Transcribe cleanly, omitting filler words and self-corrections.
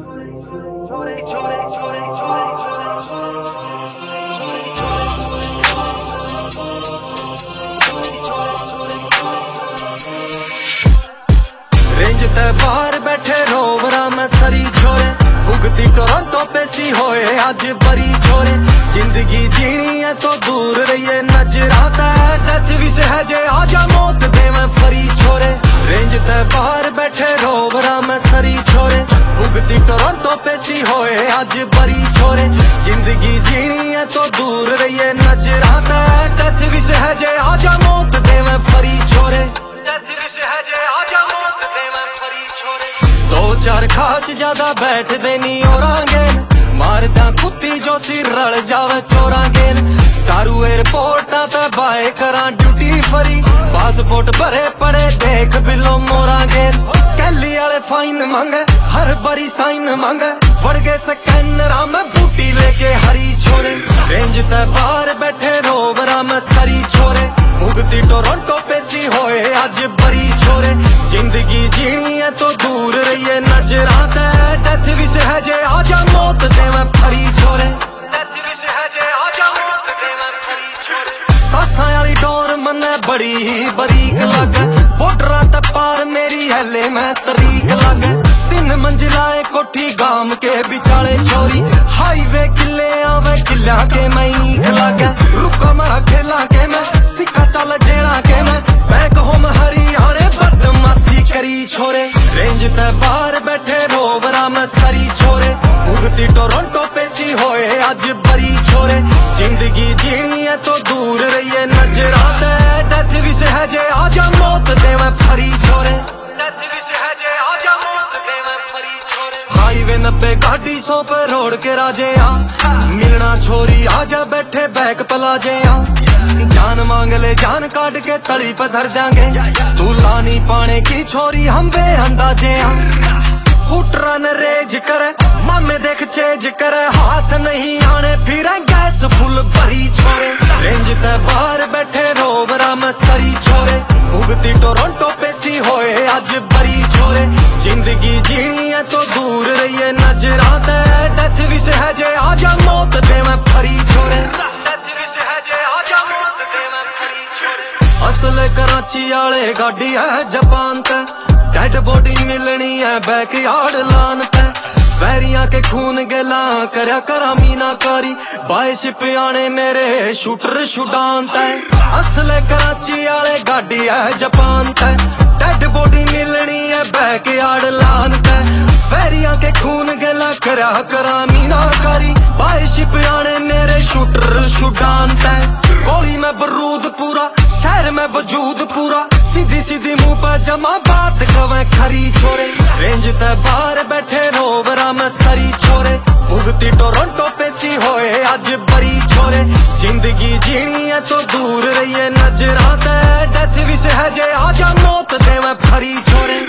Range ते बाहर बैठे रोवरा में सरी छोरे, भुगती टोरंटो पे सी होए आज बरी छोरे। जिंदगी जीनी है तो दूर रहिए नजरा ते, डेथ भी सहजे आजा मौत दे मैं फरी छोरे। रेंज ते बाहर बैठे रोवरा में सरी छोरे, भुगती टोरंटो पे सी होए आज बरी छोरे। जिंदगी जीनी है तो दूर रहिए नजरा ते, डेथ भी सहजे आजा मौत दे मैं फरी छोरे। डेथ भी सहजे आजा मौत दे मैं फरी छोरे। दो चार खास ज्यादा बैठ देनी औरांगे, मारदा कुत्ती जो सिर रल जावे चोरांगे। दारू एयरपोर्ट ते बाय करा ड्यूटी फरी, पासपोर्ट भरे पड़े देख बिलो मोरांगे। कैली वाले फाइन मंगे हर बारी साइन मंगे, वड़ गए स्कैनरा में बूटी लेके हरी छोरे। रेंज ते बाहर बैठे रोवरा में सरी छोरे, भुगती टोरंटो पे सी होए आज बरी छोरे। जिंदगी जीनी है तो दूर रहिए नजरा ते, डेथ भी सहजे आजा मौत दे मैं फरी छोरे। डेथ भी सहजे आजा मौत दे मैं फरी छोरे। सासां वाली डोर मन्ने बड़ी ही बरीक लगे, बॉर्डरां ते पार मेरी हेले मैं तरीक लगे। 3 मंजिला कोठी गाम के बिचाले छोरी, हाईवे किले आवे किला के मैं ईक लगे। रुका मारा खेला के मैं सिक्का चल जेड़ा के मैं होम हरियाणे बदमाशी करी छोरे। रेंज ते बाहर बैठे रोवरा में सरी छोरे, भुगती टोरंटो पे सी होए आज बरी छोरे। जिंदगी जीनी है तो दूर रहिए नजरा ते, डेथ भी सहजे आजा मौत दे मैं फरी छोरे। डेथ भी सहजे आजा मौत दे मैं फरी छोरे। हाईवे 90 गाड़ी 100 पे रोड के राजे आ, मिलना छोरी आजा बैठे बैक पलाजे आ। जान मांग ले जान काट के तली पे धर जाएंगे, तू लानी पाने की छोरी हम बेअंदाजे हैं। हुटरा न रेज करे मामे देख चेज करे, हाथ नहीं आने फिर गैस फुल भरी छोरे। रेंज ते बाहर बैठे रोवरा में सरी छोरे, भुगती टोरंटो पे सी होए आज बरी छोरे। जिंदगी जीनी है तो दूर रहिए नजरा ते, डेथ भी सहजे आजा मौत दे मैं फरी छोरे। असल कराची आले गाड़ी है जापान ते, डेड बॉडी मिलनी है बैकयार्ड लान ते। वैरियां के खून गेला करया करा मीनाकारी, बाय शिप आने मेरे शूटर शुडान ते। असल कराची आले गाड़ी है जापान ते, डेड बॉडी मिलनी है बैकयार्ड लान ते। वैरियां के खून गेला करया करा मीनाकारी, बाय शिप आने मेरे शूटर शुडान ते। गोली में बरूद पूरा शहर में वजूद पूरा, सीधी सीधी मुंह पे जमा बात कवे खरी छोरे। रेंज ते बाहर बैठे रोवरा में सरी छोरे, भुगती टोरंटो पे सी होए आज बरी छोरे। जिंदगी जीनी है तो दूर रहिए नजरा ते, डेथ भी सहजे आजा मौत दे मैं फरी छोरे।